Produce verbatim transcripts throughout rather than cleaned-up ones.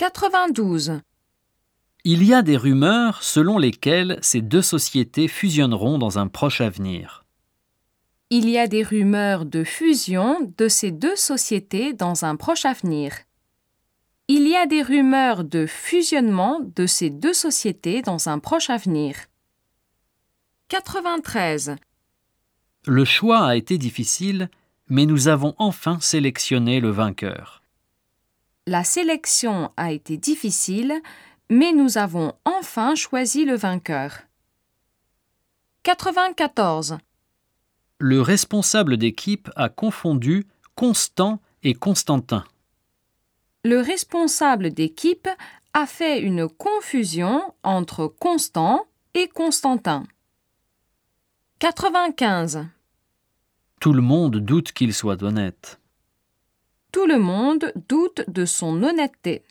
quatre-vingt-douze. Il y a des rumeurs selon lesquelles ces deux sociétés fusionneront dans un proche avenir. Il y a des rumeurs de fusion de ces deux sociétés dans un proche avenir. Il y a des rumeurs de fusionnement de ces deux sociétés dans un proche avenir. quatre-vingt-treize. Le choix a été difficile, mais nous avons enfin sélectionné le vainqueur. La sélection a été difficile, mais nous avons enfin choisi le vainqueur. quatre-vingt-quatorze. Le responsable d'équipe a confondu Constant et Constantin. Le responsable d'équipe a fait une confusion entre Constant et Constantin. quatre-vingt-quinze. Tout le monde doute qu'il soit honnête. Tout le monde doute de son honnêteté.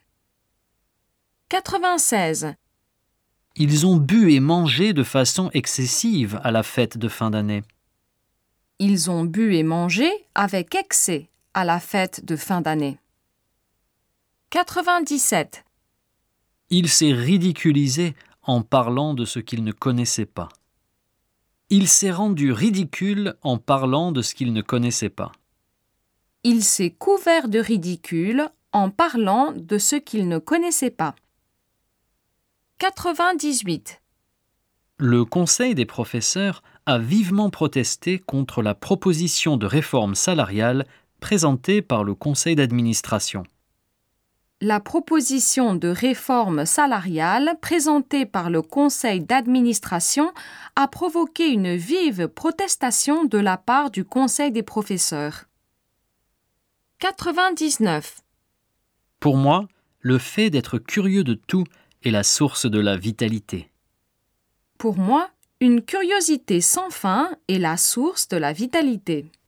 quatre-vingt-seize. Ils ont bu et mangé de façon excessive à la fête de fin d'année. Ils ont bu et mangé avec excès à la fête de fin d'année. quatre-vingt-dix-sept. Il s'est ridiculisé en parlant de ce qu'il ne connaissait pas. Il s'est rendu ridicule en parlant de ce qu'il ne connaissait pas. Il s'est couvert de ridicule en parlant de ce qu'il ne connaissait pas. quatre-vingt-dix-huit. Le Conseil des professeurs a vivement protesté contre la proposition de réforme salariale présentée par le Conseil d'administration. La proposition de réforme salariale présentée par le Conseil d'administration a provoqué une vive protestation de la part du Conseil des professeurs. quatre-vingt-dix-neuf. Pour moi, le fait d'être curieux de tout est la source de la vitalité. Pour moi, une curiosité sans fin est la source de la vitalité.